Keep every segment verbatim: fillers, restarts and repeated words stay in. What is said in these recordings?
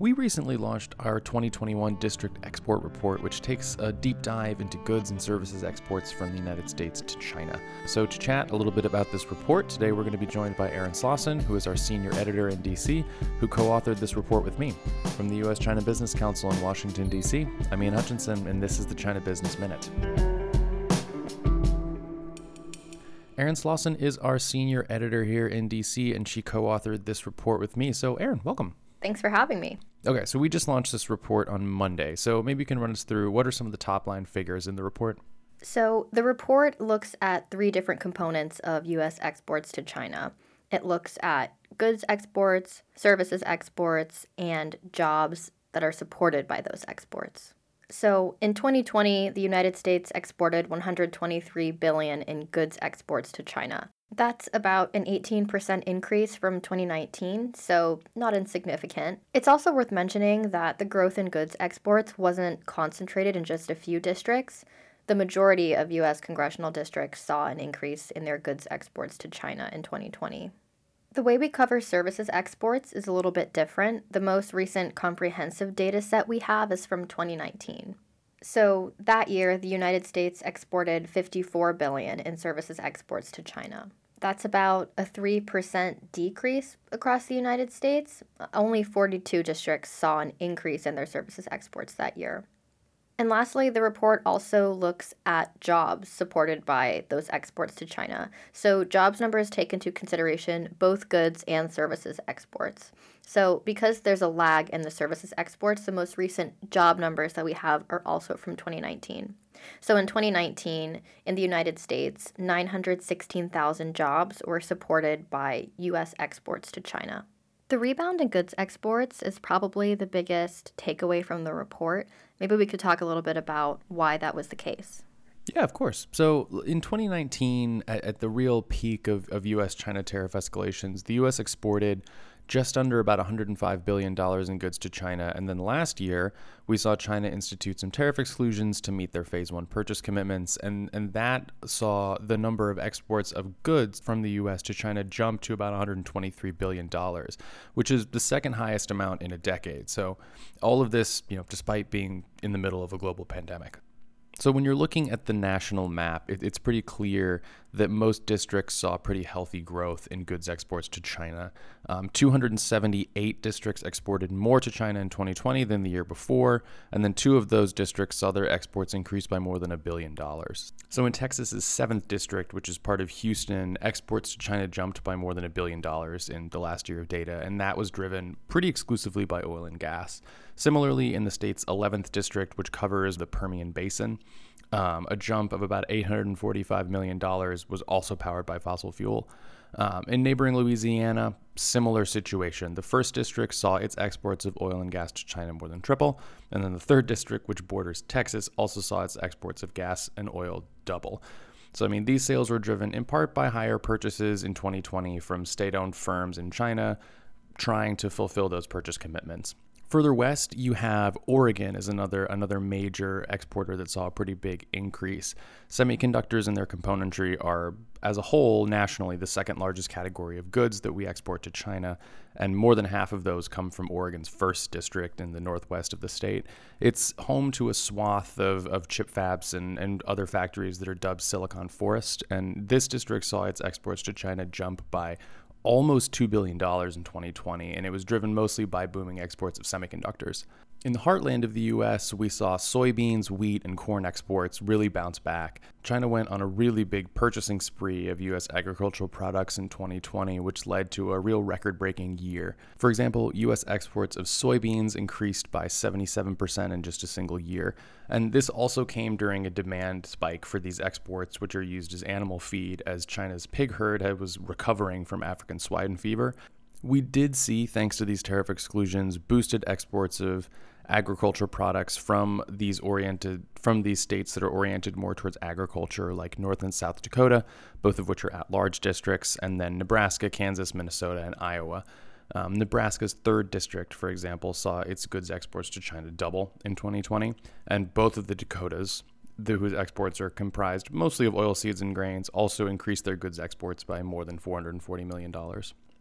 We recently launched our twenty twenty-one District Export Report, which takes a deep dive into goods and services exports from the United States to China. So to chat a little bit about this report, today we're going to be joined by Aaron Slauson, who is our senior editor in D C, who co-authored this report with me. From the U S China Business Council in Washington, D C, I'm Ian Hutchinson, and this is the China Business Minute. Aaron Slauson is our senior editor here in D C, and she co-authored this report with me. So Aaron, welcome. Thanks for having me. Okay, so we just launched this report on Monday. So maybe you can run us through what are some of the top line figures in the report? So the report looks at three different components of U S exports to China. It looks at goods exports, services exports, and jobs that are supported by those exports. So in twenty twenty, the United States exported one hundred twenty-three billion dollars in goods exports to China. That's about an eighteen percent increase from twenty nineteen, so not insignificant. It's also worth mentioning that the growth in goods exports wasn't concentrated in just a few districts. The majority of U S congressional districts saw an increase in their goods exports to China in twenty twenty. The way we cover services exports is a little bit different. The most recent comprehensive data set we have is from twenty nineteen. So that year, the United States exported fifty-four billion dollars in services exports to China. That's about a three percent decrease across the United States. Only forty-two districts saw an increase in their services exports that year. And lastly, the report also looks at jobs supported by those exports to China. So jobs numbers take into consideration both goods and services exports. So because there's a lag in the services exports, the most recent job numbers that we have are also from twenty nineteen. So in twenty nineteen, in the United States, nine hundred sixteen thousand jobs were supported by U S exports to China. The rebound in goods exports is probably the biggest takeaway from the report. Maybe we could talk a little bit about why that was the case. Yeah, of course. So in twenty nineteen, at, at the real peak of, of U S-China tariff escalations, the U S exported just under about one hundred five billion dollars in goods to China. And then last year, we saw China institute some tariff exclusions to meet their phase one purchase commitments. And, and that saw the number of exports of goods from the U S to China jump to about one hundred twenty-three billion dollars, which is the second highest amount in a decade. So all of this, you know, despite being in the middle of a global pandemic. So when you're looking at the national map, it, it's pretty clear that most districts saw pretty healthy growth in goods exports to China. Um, two hundred seventy-eight districts exported more to China in twenty twenty than the year before, and then two of those districts saw their exports increase by more than a billion dollars. So in Texas's seventh district, which is part of Houston, exports to China jumped by more than a billion dollars in the last year of data, and that was driven pretty exclusively by oil and gas. Similarly, in the state's eleventh district, which covers the Permian Basin, um, a jump of about eight hundred forty-five million dollars was also powered by fossil fuel. Um, in neighboring Louisiana, similar situation. The first district saw its exports of oil and gas to China more than triple, and then the third district, which borders Texas, also saw its exports of gas and oil double. So, I mean, these sales were driven in part by higher purchases in twenty twenty from state-owned firms in China trying to fulfill those purchase commitments. Further west, you have Oregon as another another major exporter that saw a pretty big increase. Semiconductors and their componentry are, as a whole, nationally, the second largest category of goods that we export to China, and more than half of those come from Oregon's first district in the northwest of the state. It's home to a swath of, of chip fabs and, and other factories that are dubbed Silicon Forest, and this district saw its exports to China jump by almost two billion dollars in twenty twenty, and it was driven mostly by booming exports of semiconductors. In the heartland of the U S, we saw soybeans, wheat, and corn exports really bounce back. China went on a really big purchasing spree of U S agricultural products in twenty twenty, which led to a real record-breaking year. For example, U S exports of soybeans increased by seventy-seven percent in just a single year. And this also came during a demand spike for these exports, which are used as animal feed, as China's pig herd was recovering from African swine fever. We did see, thanks to these tariff exclusions, boosted exports of agriculture products from these oriented from these states that are oriented more towards agriculture, like North and South Dakota, both of which are at-large districts, and then Nebraska, Kansas, Minnesota, and Iowa. Um, Nebraska's third district, for example, saw its goods exports to China double in twenty twenty, and both of the Dakotas, the, whose exports are comprised mostly of oilseeds and grains, also increased their goods exports by more than four hundred forty million dollars.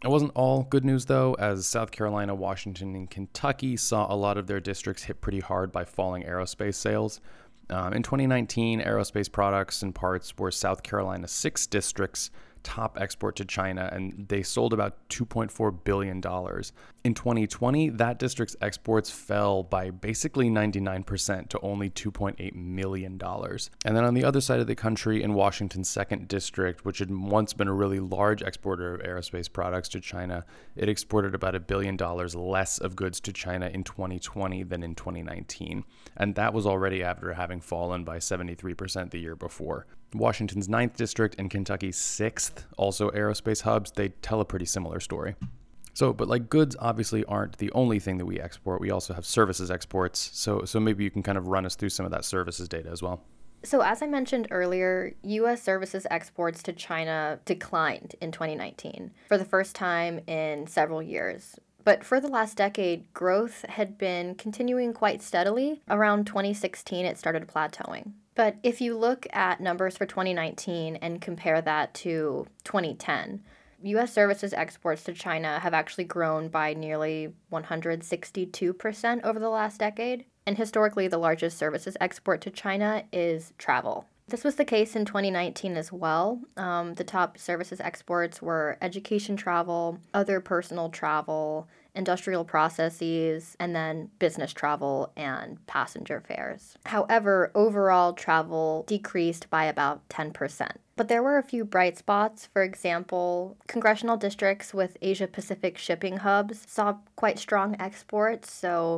It wasn't all good news, though, as South Carolina, Washington, and Kentucky saw a lot of their districts hit pretty hard by falling aerospace sales. Um, in twenty nineteen, aerospace products and parts were South Carolina's six districts' top export to China, and they sold about two point four billion dollars. In twenty twenty, that district's exports fell by basically ninety-nine percent to only two point eight million dollars. And then on the other side of the country, in Washington's second district, which had once been a really large exporter of aerospace products to China, it exported about a billion dollars less of goods to China in twenty twenty than in twenty nineteen. And that was already after having fallen by seventy-three percent the year before. Washington's ninth district and Kentucky's sixth, also aerospace hubs, they tell a pretty similar story. So, but like goods obviously aren't the only thing that we export. We also have services exports. So, so maybe you can kind of run us through some of that services data as well. So as I mentioned earlier, U S services exports to China declined in twenty nineteen for the first time in several years. But for the last decade, growth had been continuing quite steadily. Around twenty sixteen, it started plateauing. But if you look at numbers for twenty nineteen and compare that to twenty ten, U S services exports to China have actually grown by nearly one hundred sixty-two percent over the last decade. And historically, the largest services export to China is travel. This was the case in twenty nineteen as well. Um, the top services exports were education travel, other personal travel, industrial processes, and then business travel and passenger fares. However, overall travel decreased by about ten percent. But there were a few bright spots. For example, congressional districts with Asia-Pacific shipping hubs saw quite strong exports. So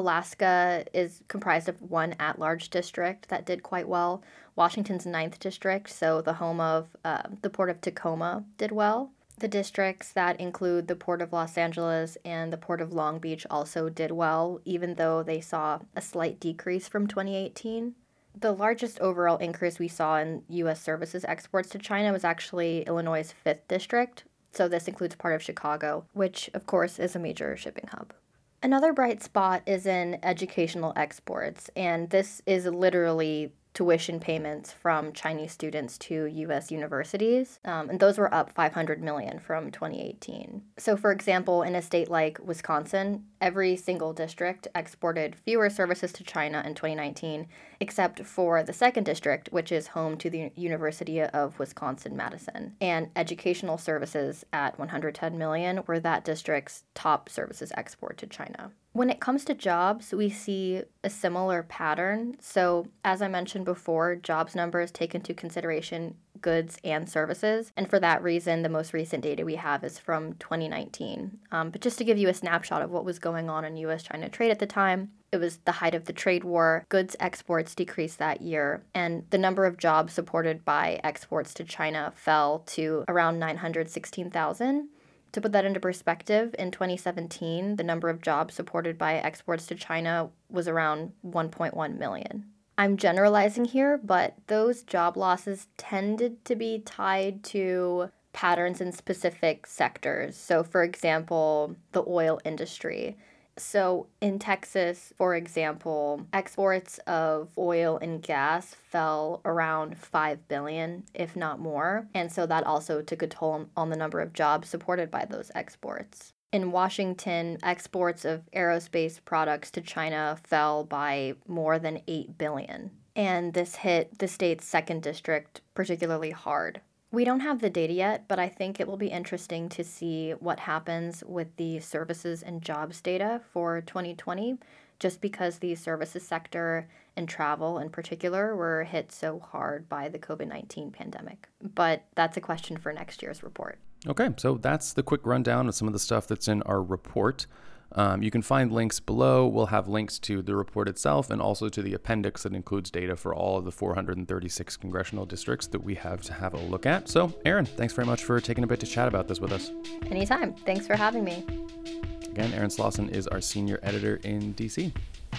Alaska is comprised of one at-large district that did quite well. Washington's ninth district, so the home of uh, the Port of Tacoma, did well. The districts that include the Port of Los Angeles and the Port of Long Beach also did well, even though they saw a slight decrease from twenty eighteen. The largest overall increase we saw in U S services exports to China was actually Illinois' fifth district, so this includes part of Chicago, which, of course, is a major shipping hub. Another bright spot is in educational exports, and this is literally tuition payments from Chinese students to U S universities, um, and those were up five hundred million dollars from twenty eighteen. So, for example, in a state like Wisconsin, every single district exported fewer services to China in twenty nineteen, except for the second district, which is home to the University of Wisconsin-Madison. And educational services at one hundred ten million dollars were that district's top services export to China. When it comes to jobs, we see a similar pattern. So, as I mentioned before, jobs numbers take into consideration goods and services. And for that reason, the most recent data we have is from twenty nineteen. Um, but just to give you a snapshot of what was going on in U S China trade at the time, it was the height of the trade war. Goods exports decreased that year, and the number of jobs supported by exports to China fell to around nine hundred sixteen thousand. To put that into perspective, in twenty seventeen, the number of jobs supported by exports to China was around one point one million. I'm generalizing here, but those job losses tended to be tied to patterns in specific sectors. So, for example, the oil industry. So in Texas, for example, exports of oil and gas fell around five billion dollars, if not more. And so that also took a toll on the number of jobs supported by those exports. In Washington, exports of aerospace products to China fell by more than eight billion dollars. And this hit the state's second district particularly hard. We don't have the data yet, but I think it will be interesting to see what happens with the services and jobs data for twenty twenty, just because the services sector and travel in particular were hit so hard by the covid nineteen pandemic. But that's a question for next year's report. Okay, so that's the quick rundown of some of the stuff that's in our report. Um, you can find links below. We'll have links to the report itself and also to the appendix that includes data for all of the four hundred thirty-six congressional districts that we have to have a look at. So, Erin, thanks very much for taking a bit to chat about this with us. Anytime. Thanks for having me. Again, Erin Slawson is our senior editor in D C.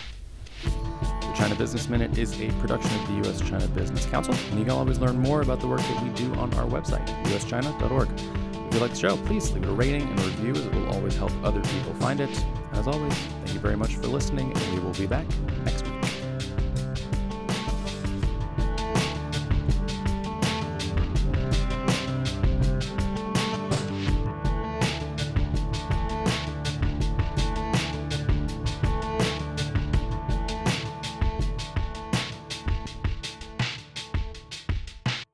The China Business Minute is a production of the U S China Business Council, and you can always learn more about the work that we do on our website, u s china dot org. If you like the show, please leave it a rating and a review, as it will always help other people find it. As always, thank you very much for listening, and we will be back next week.